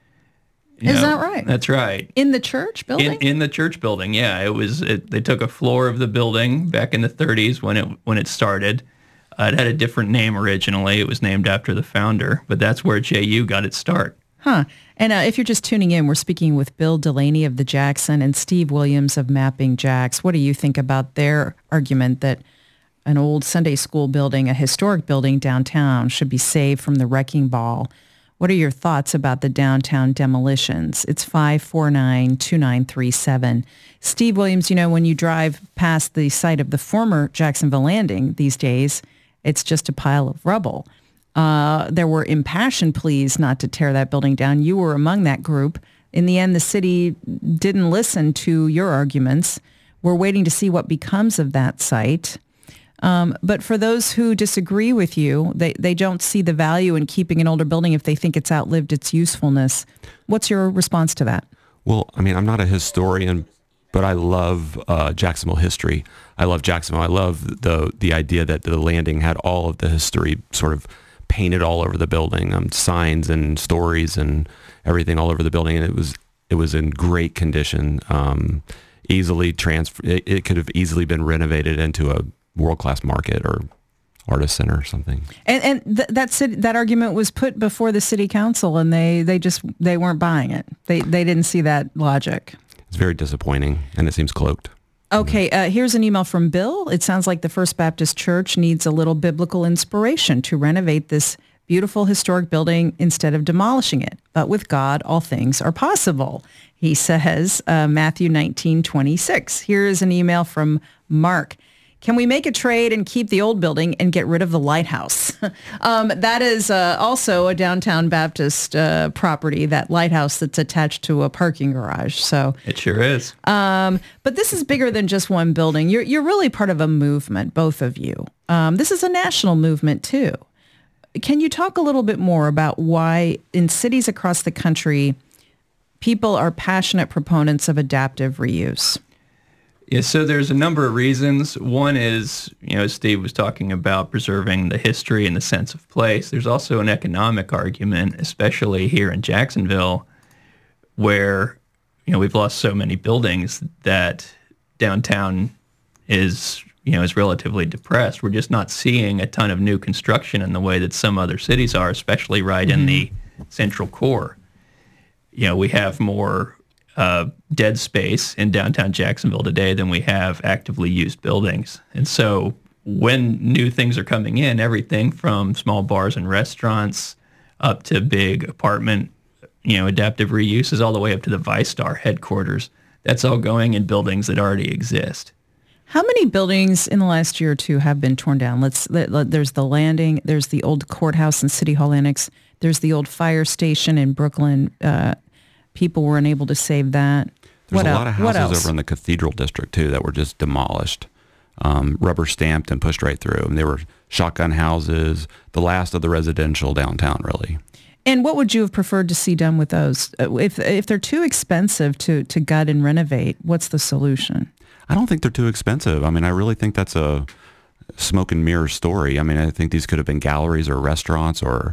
You Is know, that right? That's right. In the church building? In, in the church building, yeah. It was. It, they took a floor of the building back in the thirties when it when it started. Uh, it had a different name originally. It was named after the founder, but that's where J U got its start. Huh. And uh, if you're just tuning in, we're speaking with Bill Delaney of the Jackson and Steve Williams of Mapping Jacks. What do you think about their argument that an old Sunday school building, a historic building downtown, should be saved from the wrecking ball? What are your thoughts about the downtown demolitions? It's five four nine, two nine three seven. Steve Williams, you know, when you drive past the site of the former Jacksonville Landing these days, it's just a pile of rubble. Uh, there were impassioned pleas not to tear that building down. You were among that group. In the end, the city didn't listen to your arguments. We're waiting to see what becomes of that site. Um, but for those who disagree with you, they, they don't see the value in keeping an older building if they think it's outlived its usefulness. What's your response to that? Well, I mean, I'm not a historian, but I love uh, Jacksonville history. I love Jacksonville. I love the the idea that the landing had all of the history sort of painted all over the building, um, signs and stories and everything all over the building, and it was it was in great condition. Um, easily transfer, it, it could have easily been renovated into a world-class market or artist center or something. And and th- that city, that argument was put before the city council, and they, they just they weren't buying it. They they didn't see that logic. It's very disappointing, and it seems cloaked. Okay, uh, here's an email from Bill. It sounds like the First Baptist Church needs a little biblical inspiration to renovate this beautiful historic building instead of demolishing it. But with God, all things are possible. He says, uh, Matthew nineteen twenty-six. Here is an email from Mark. Can we make a trade and keep the old building and get rid of the lighthouse? um, that is uh, also a downtown Baptist uh, property, that lighthouse that's attached to a parking garage. So it sure is. Um, but this is bigger than just one building. You're you're really part of a movement, both of you. Um, this is a national movement too. Can you talk a little bit more about why in cities across the country, people are passionate proponents of adaptive reuse? Yeah, so there's a number of reasons. One is, you know, as Steve was talking about preserving the history and the sense of place. There's also an economic argument, especially here in Jacksonville, where, you know, we've lost so many buildings that downtown is, you know, is relatively depressed. We're just not seeing a ton of new construction in the way that some other cities are, especially right mm-hmm. in the central core. You know, we have more Uh, dead space in downtown Jacksonville today than we have actively used buildings. And so when new things are coming in, everything from small bars and restaurants up to big apartment, you know, adaptive reuses all the way up to the ViStar headquarters, that's all going in buildings that already exist. How many buildings in the last year or two have been torn down? Let's let, let, there's the Landing, there's the old courthouse and City Hall Annex, there's the old fire station in Brooklyn. Uh, People were unable to save that. There's what a el- lot of houses over in the Cathedral District, too, that were just demolished, um, rubber stamped and pushed right through. And they were shotgun houses, the last of the residential downtown, really. And what would you have preferred to see done with those? If if they're too expensive to, to gut and renovate, what's the solution? I don't think they're too expensive. I mean, I really think that's a smoke and mirror story. I mean, I think these could have been galleries or restaurants or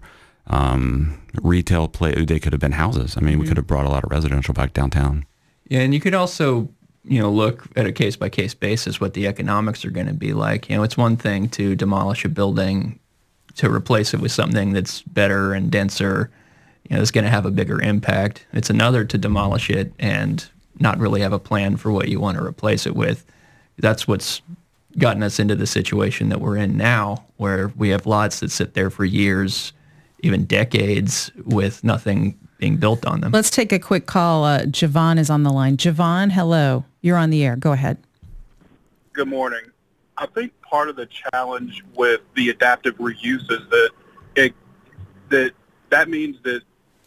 um, retail play. They could have been houses. I mean, mm-hmm. we could have brought a lot of residential back downtown. Yeah, and you could also, you know, look at a case-by-case basis what the economics are going to be like. You know, it's one thing to demolish a building to replace it with something that's better and denser, you know, it's going to have a bigger impact. It's another to demolish it and not really have a plan for what you want to replace it with. That's what's gotten us into the situation that we're in now, where we have lots that sit there for years, even decades, with nothing being built on them. Let's take a quick call. Uh, Javon is on the line. Javon, hello. You're on the air. Go ahead. Good morning. I think part of the challenge with the adaptive reuse is that it that that means that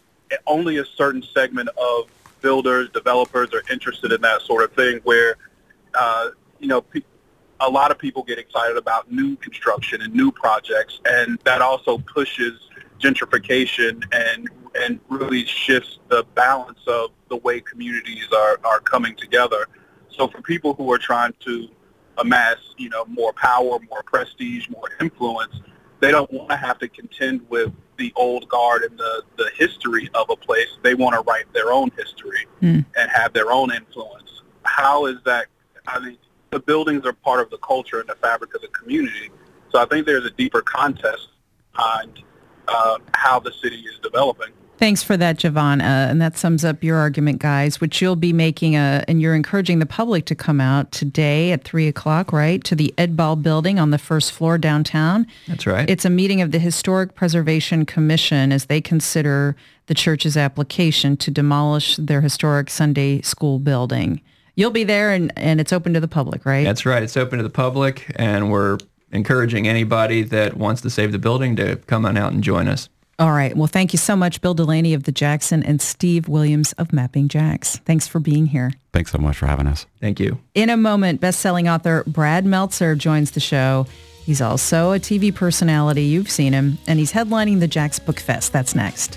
only a certain segment of builders, developers are interested in that sort of thing, where uh, you know pe- a lot of people get excited about new construction and new projects, and that also pushes gentrification and and really shifts the balance of the way communities are, are coming together. So for people who are trying to amass, you know, more power, more prestige, more influence, they don't want to have to contend with the old guard and the, the history of a place. They want to write their own history mm. and have their own influence. How is that? I mean, the buildings are part of the culture and the fabric of the community. So I think there's a deeper context behind uh, how the city is developing. Thanks for that, Javon. Uh, and that sums up your argument, guys, which you'll be making, a, and you're encouraging the public to come out today at three o'clock, right, to the Ed Ball building on the first floor downtown. That's right. It's a meeting of the Historic Preservation Commission as they consider the church's application to demolish their historic Sunday school building. You'll be there, and, and it's open to the public, right? That's right. It's open to the public, and we're encouraging anybody that wants to save the building to come on out and join us. All right. Well, thank you so much, Bill Delaney of the Jackson and Steve Williams of Mapping Jacks. Thanks for being here. Thanks so much for having us. Thank you. In a moment, best-selling author Brad Meltzer joins the show. He's also a T V personality. You've seen him. And he's headlining the Jacks Book Fest. That's next.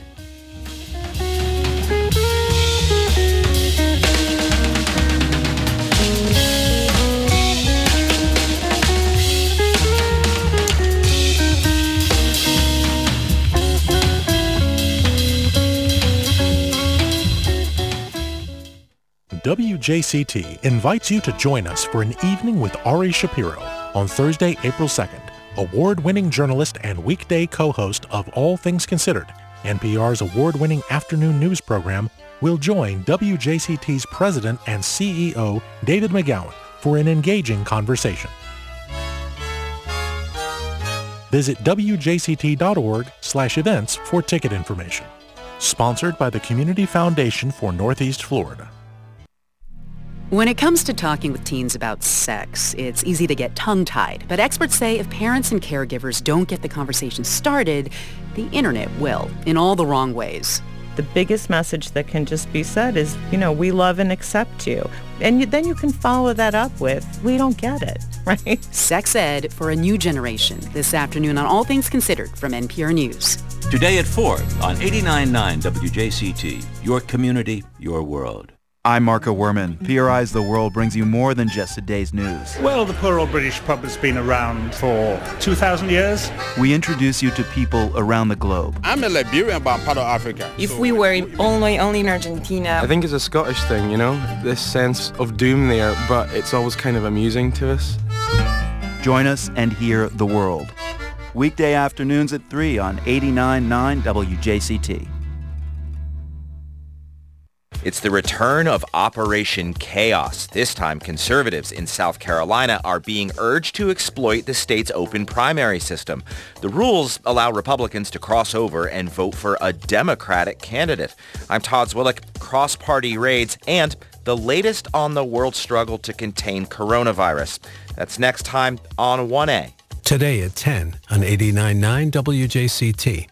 W J C T invites you to join us for an evening with Ari Shapiro on Thursday, April second. Award-winning journalist and weekday co-host of All Things Considered, N P R's award-winning afternoon news program, will join W J C T's president and C E O, David McGowan, for an engaging conversation. Visit W J C T dot org slash events for ticket information. Sponsored by the Community Foundation for Northeast Florida. When it comes to talking with teens about sex, it's easy to get tongue-tied. But experts say if parents and caregivers don't get the conversation started, the internet will, in all the wrong ways. The biggest message that can just be said is, you know, we love and accept you. And you, then you can follow that up with, we don't get it, right? Sex Ed for a New Generation, this afternoon on All Things Considered from N P R News. Today at four on eighty-nine point nine W J C T, your community, your world. I'm Marco Werman. P R I's The World brings you more than just a day's news. Well, the poor old British pub has been around for two thousand years. We introduce you to people around the globe. I'm a Liberian, but I'm part of Africa. If we were only only in Argentina. I think it's a Scottish thing, you know, this sense of doom there, but it's always kind of amusing to us. Join us and hear The World. Weekday afternoons at three on eighty-nine point nine W J C T. It's the return of Operation Chaos. This time, conservatives in South Carolina are being urged to exploit the state's open primary system. The rules allow Republicans to cross over and vote for a Democratic candidate. I'm Todd Zwillick. Cross-party raids and the latest on the world struggle to contain coronavirus. That's next time on one A. Today at ten on eighty-nine point nine W J C T.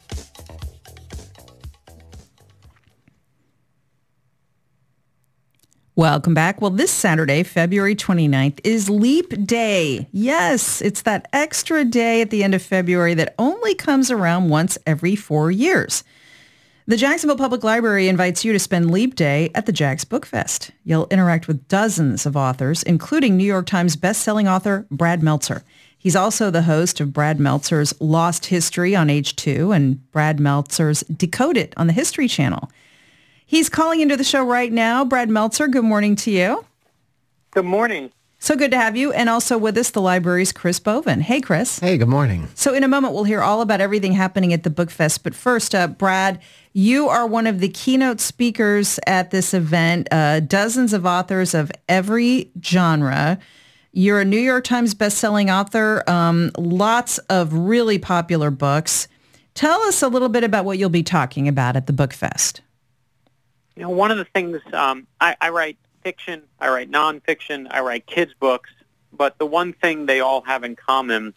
Welcome back. Well, this Saturday, February twenty-ninth, is Leap Day. Yes, it's that extra day at the end of February that only comes around once every four years. The Jacksonville Public Library invites you to spend Leap Day at the Jax Book Fest. You'll interact with dozens of authors, including New York Times bestselling author Brad Meltzer. He's also the host of Brad Meltzer's Lost History on H two and Brad Meltzer's Decode It on the History Channel. He's calling into the show right now. Brad Meltzer, good morning to you. Good morning. So good to have you. And also with us, the library's Chris Boven. Hey, Chris. Hey, good morning. So in a moment, we'll hear all about everything happening at the Book Fest. But first, uh, Brad, you are one of the keynote speakers at this event. Uh, dozens of authors of every genre. You're a New York Times bestselling author. Um, lots of really popular books. Tell us a little bit about what you'll be talking about at the Book Fest. You know, one of the things, um, I, I write fiction, I write nonfiction, I write kids' books, but the one thing they all have in common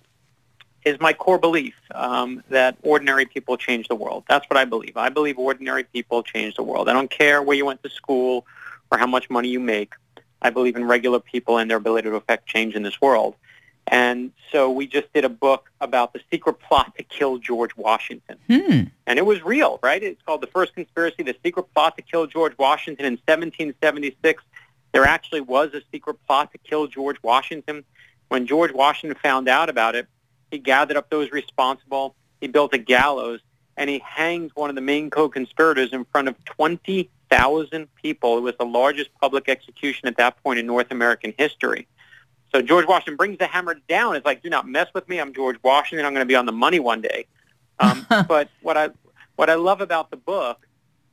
is my core belief um, that ordinary people change the world. That's what I believe. I believe ordinary people change the world. I don't care where you went to school or how much money you make. I believe in regular people and their ability to affect change in this world. And so we just did a book about the secret plot to kill George Washington. Hmm. And it was real, right? It's called The First Conspiracy, The Secret Plot to Kill George Washington. In seventeen seventy-six, there actually was a secret plot to kill George Washington. When George Washington found out about it, he gathered up those responsible, he built a gallows, and he hanged one of the main co-conspirators in front of twenty thousand people. It was the largest public execution at that point in North American history. So George Washington brings the hammer down. It's like, do not mess with me. I'm George Washington. I'm going to be on the money one day. Um, but what I what I love about the book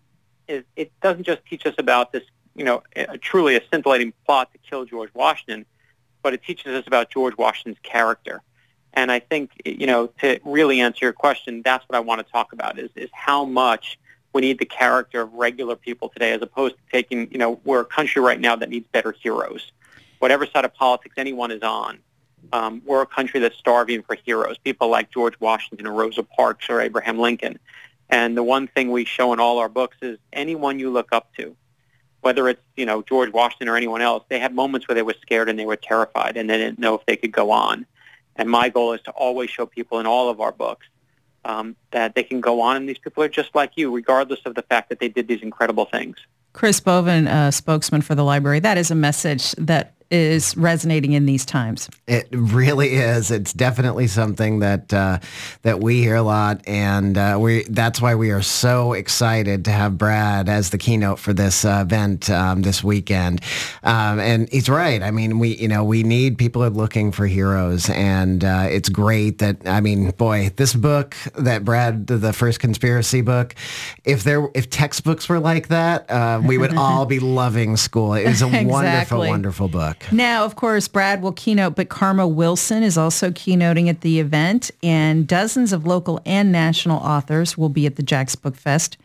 is it doesn't just teach us about this, you know, a, truly a scintillating plot to kill George Washington, but it teaches us about George Washington's character. And I think, you know, to really answer your question, that's what I want to talk about is, is how much we need the character of regular people today as opposed to taking, you know, we're a country right now that needs better heroes. Whatever side of politics anyone is on, um, we're a country that's starving for heroes, people like George Washington or Rosa Parks or Abraham Lincoln. And the one thing we show in all our books is anyone you look up to, whether it's, you know, George Washington or anyone else, they had moments where they were scared and they were terrified and they didn't know if they could go on. And my goal is to always show people in all of our books um, that they can go on, and these people are just like you, regardless of the fact that they did these incredible things. Chris Boven, uh, spokesman for the library, that is a message that is resonating in these times. It really is. It's definitely something that uh, that we hear a lot, and uh, we that's why we are so excited to have Brad as the keynote for this uh, event um, this weekend. Um, and he's right. I mean, we you know we need people are looking for heroes, and uh, it's great that I mean, boy, this book that Brad, the First Conspiracy book, if there if textbooks were like that, uh, we would all be loving school. It is a Exactly. wonderful, wonderful book. Now, of course, Brad will keynote, but Karma Wilson is also keynoting at the event, and dozens of local and national authors will be at the Jax Book Fest.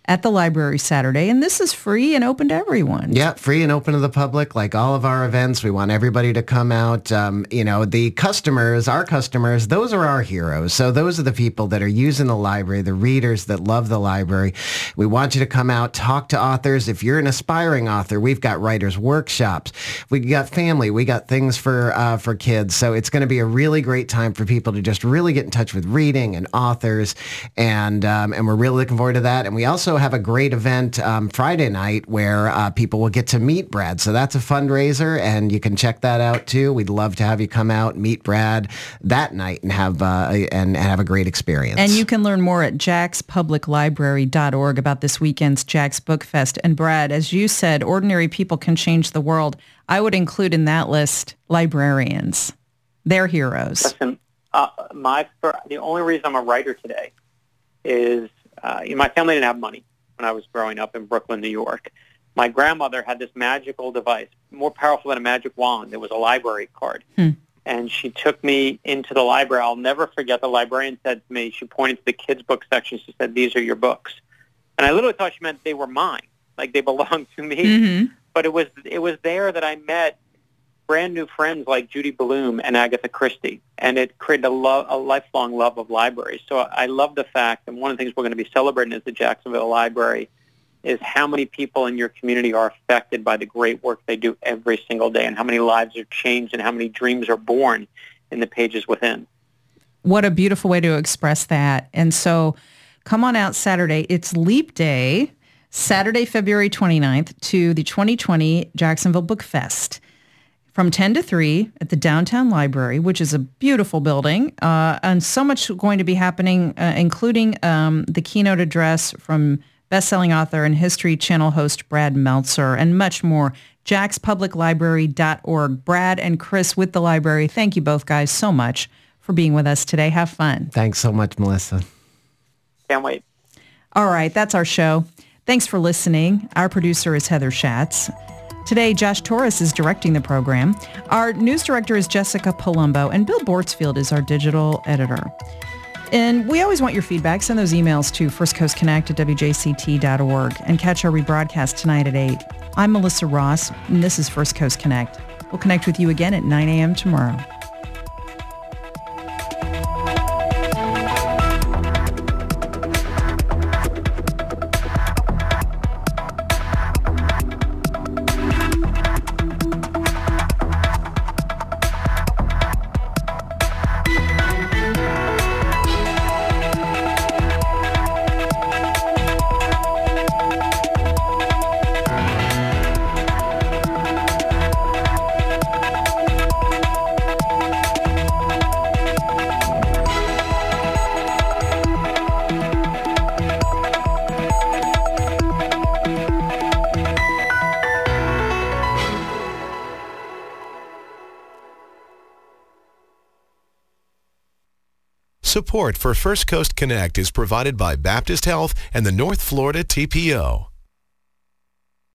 at the library Saturday, and this is free and open to everyone. Yeah, free and open to the public, like all of our events. We want everybody to come out. Um, you know, the customers, our customers, those are our heroes. So those are the people that are using the library, the readers that love the library. We want you to come out, talk to authors. If you're an aspiring author, we've got writers' workshops. We got family. We got things for uh, for kids. So it's going to be a really great time for people to just really get in touch with reading and authors, and um, and we're really looking forward to that. And we also have a great event um, Friday night where uh, people will get to meet Brad. So that's a fundraiser, and you can check that out too. We'd love to have you come out, meet Brad that night, and have uh, and, and have a great experience. And you can learn more at jacks public library dot org about this weekend's Jack's Book Fest. And Brad, as you said, ordinary people can change the world. I would include in that list librarians. They're heroes. Listen, uh, my the only reason I'm a writer today is uh, you know, my family didn't have money when I was growing up in Brooklyn, New York. My grandmother had this magical device, more powerful than a magic wand. It was a library card. Hmm. And she took me into the library. I'll never forget, the librarian said to me, she pointed to the kids' book section. She said, "These are your books." And I literally thought she meant they were mine, like they belonged to me. Mm-hmm. But it was it was there that I met brand new friends like Judy Blume and Agatha Christie, and it created a, love, a lifelong love of libraries. So I love the fact, and one of the things we're going to be celebrating as the Jacksonville Library is how many people in your community are affected by the great work they do every single day, and how many lives are changed, and how many dreams are born in the pages within. What a beautiful way to express that. And so come on out Saturday. It's Leap Day, Saturday, February twenty-ninth, to the twenty twenty Jacksonville Book Fest. From ten to three at the Downtown Library, which is a beautiful building, uh, and so much going to be happening, uh, including um, the keynote address from best-selling author and History Channel host Brad Meltzer, and much more. jacks public library dot org. Brad and Chris with the library, thank you both guys so much for being with us today. Have fun. Thanks so much, Melissa. Can't wait. All right, that's our show. Thanks for listening. Our producer is Heather Schatz. Today, Josh Torres is directing the program. Our news director is Jessica Palumbo, and Bill Bortsfield is our digital editor. And we always want your feedback. Send those emails to first coast connect at w j c t dot org and catch our rebroadcast tonight at eight. I'm Melissa Ross, and this is First Coast Connect. We'll connect with you again at nine a.m. tomorrow. Support for First Coast Connect is provided by Baptist Health and the North Florida T P O.